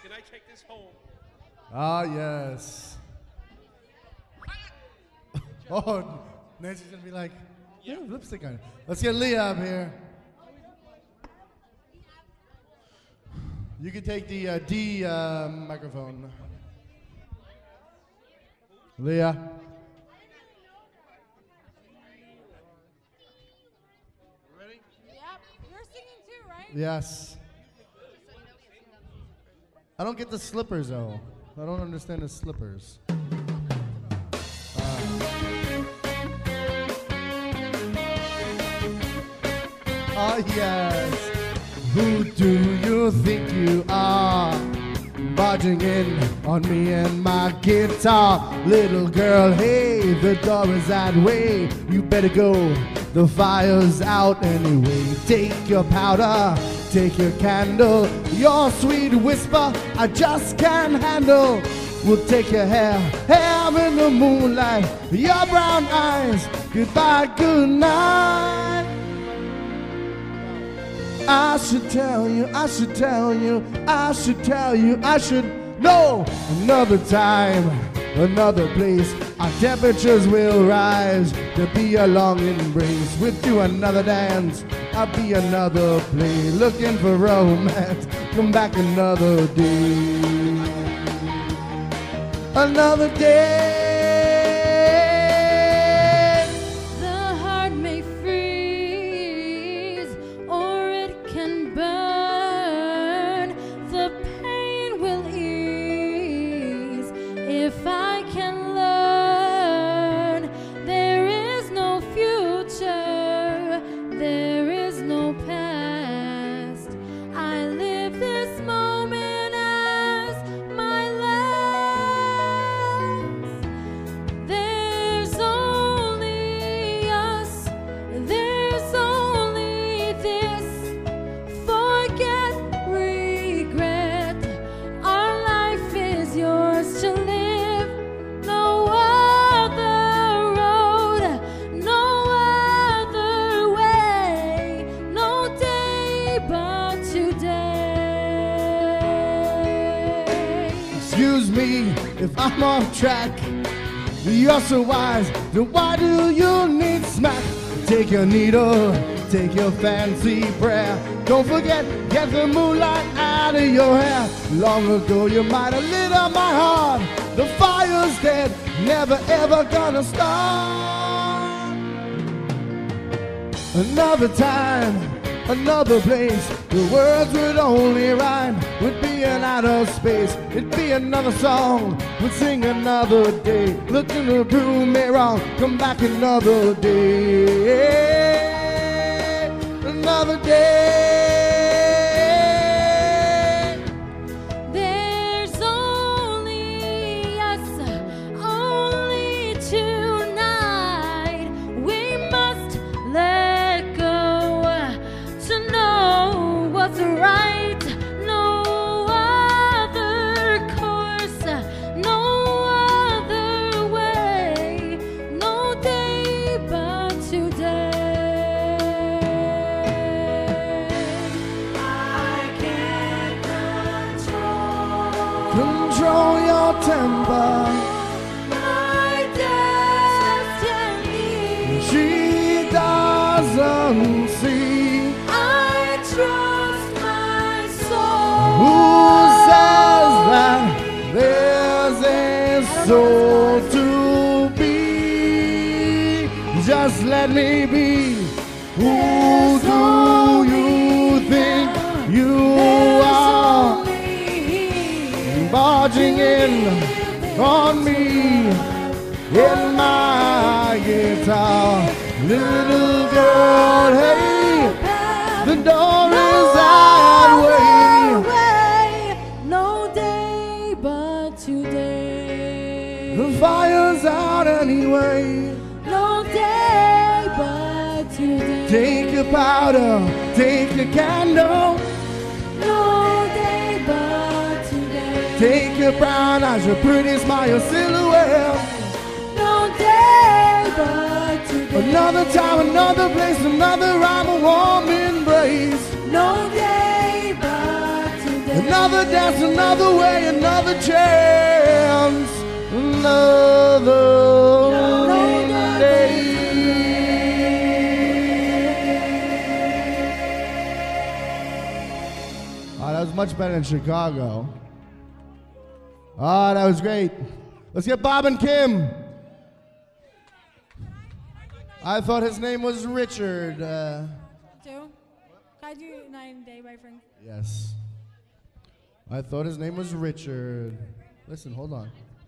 Can I take this home? Ah, yes. Oh, Nancy's gonna be like, yeah, lipstick on it. Let's get Leah up here. You can take the D microphone. Leah. Ready? Yep, you're singing too, right? Yes. I don't get the slippers though. I don't understand the slippers. Ah, yes. Who do you think you are? Barging in on me and my guitar. Little girl, hey, the door is that way. You better go, the fire's out anyway. Take your powder, take your candle. Your sweet whisper, I just can't handle. We'll take your hair in the moonlight. Your brown eyes, goodbye, good night. I should tell you, I should tell you, I should tell you, I should know. Another time, another place, our temperatures will rise. There'll be a long embrace. We'll do another dance, I'll be another play. Looking for romance, come back another day. Another day. The heart may freeze or it can burn. The pain will ease if I can learn. There is no future, there is no past. I live this moment as my last. There's only us, there's only this. Forget regret, our life is yours to live. No other road, no other way, no day but today. Excuse me if I'm off track. You're so wise, then why do you need smack? Take your needle, take your fancy prayer. Don't forget, get the moonlight out of your hair. Long ago you might have lit up my heart. The fire's dead, never ever gonna start. Another time, another place. The words would only rhyme. We'd be in outer space. It'd be another song. We'd sing another day. Look in the blue mirror. Come back another day. Another day. There's only us, only tonight. We must let go to know what's right. No other course, no other way, no day but today. I can't Control your temper. my destiny. She doesn't see. I trust my soul. Who says that there's a soul to be? Just let me be. Who do you think you are? Barging in on me in my guitar. Little girl, hey, the door is that way. No day but today. The fire's out anyway. No day but today. Take your powder, take your candle. No day but today. Take your brown eyes, your pretty smile, your silhouette. No day but today. Another time, another place, another rhyme, a warm embrace. No day but today. another dance, another way, another chance, another day. Oh, that was much better than Chicago. Oh, that was great. Let's get Bob and Kim. I thought his name was Richard. Two. Can I do Night and Day by Frank? Yes. I thought his name was Richard. Listen, hold on.